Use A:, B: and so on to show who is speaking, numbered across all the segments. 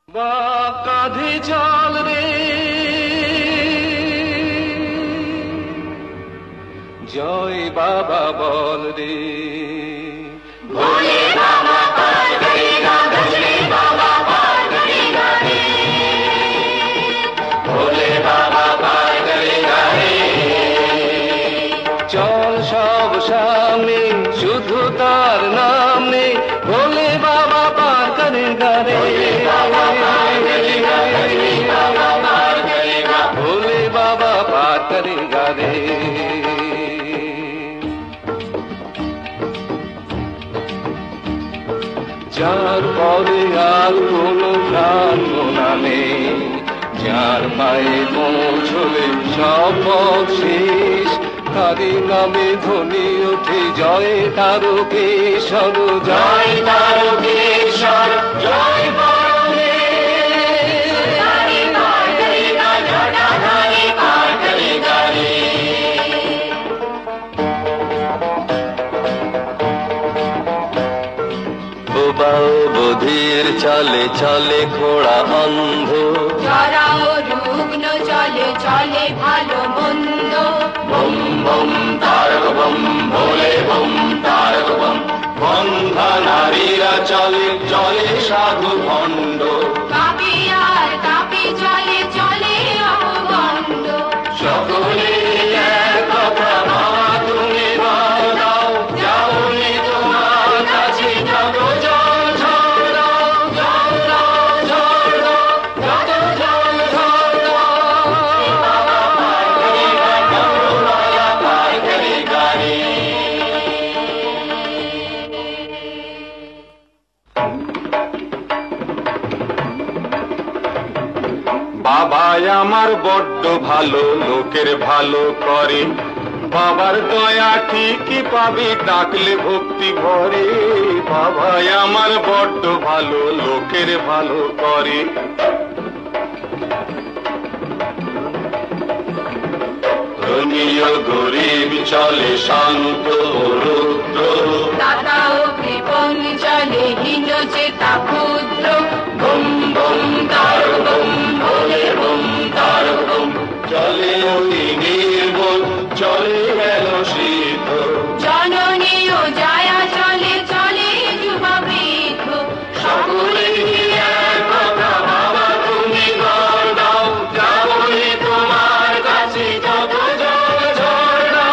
A: বা কাঁধে চল রে জয় বাবা বল রে ভোলে বাবা পার করেগা ভোলে বাবা পার করেগা রে ভোলে বাবা পার করেগা রে চল সব সামনে শুধু তার নাম নে ভোলে বাবা পার করেগা রে ভোলে বাবা পার করেগা রে যার পরে আর কোনো প্রাণ গোনা নেই যার পায়ে পৌঁছলে সব পথ শেষ তারি নামে ধ্বনি ওঠে জয় তারকেশ্বর জয় তারকেশ্বর জয় বধির চলে চলে ঘোড়া অন্ধ
B: যারাও রুগ্ন চলে চলে ভালো মন্দ
A: বম বম তারক বম ভোলে বম তারক বম বন্ধা নারীরা চলে চলে সাধু ভণ্ড
B: কাপি আর কাপি চলে চলে অপভণ্ড
A: সকলে এক কথা বাবা তুমি দাও যাওনি তোমার কাছে যত জল ঝরাও যত জল ঝরাও বাবা পার করেগা গঙ্গমালা পার করেগা রে বাবাই আমার বড্ড ভালো লোকের ভালো করে বাবার দয়া ঠিকই পাবি ডাকলে ভক্তি ভরে বাবাই আমার বড্ড ভালো লোকের ভালো করে ধনী ও গরিব চলে শান্ত রুদ্র
B: দাতা ও কৃপণ চলে হীন চেতা ক্ষুদ্র
A: বম বম তারক বম ভোলে বম তারক বম চলে অতি নির্বল চলে গেল সিদ্ধ
B: জননী ও জায়া চলে চলে যুবা বৃদ্ধ
A: সকলে এক কথা বাবা তুমি বর দাও যাবনি তোমার কাছে যত জল ঝরাও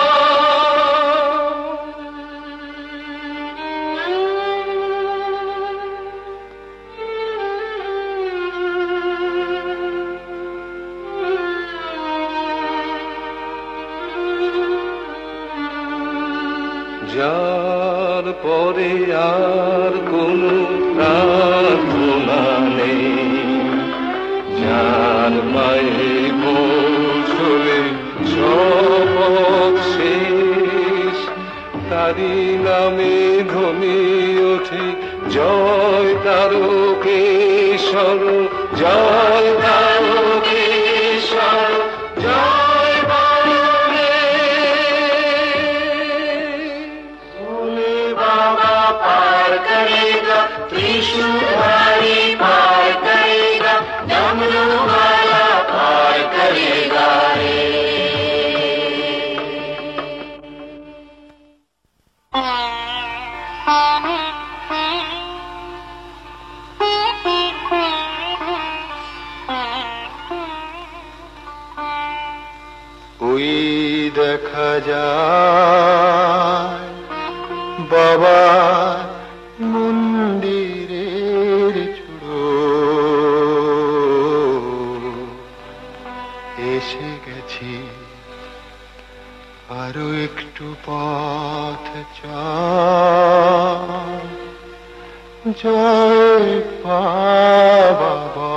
A: যার পরে আর কোনো প্রার্থনা নেই যার পায়ে পৌঁছলে সব শেষ তারি নামে ধ্বনি ওঠে জয় তারকেশ্বর জয় তারকেশ্বর জয় ভোলে बाबा पार करेगा त्रिशूलधारी पार करेगा डमरू वाला पार करेगा रे ওই দেখা যায় বাবা মন্দিরের চূড়ো এসে গেছি আরো একটু পথ জয় বাবা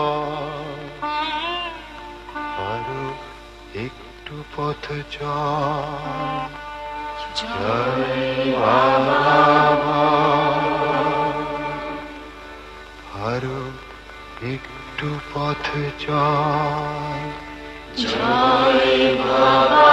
A: আরো একটু পথ জয় বাবা আরো একটু পথ জয় বাবা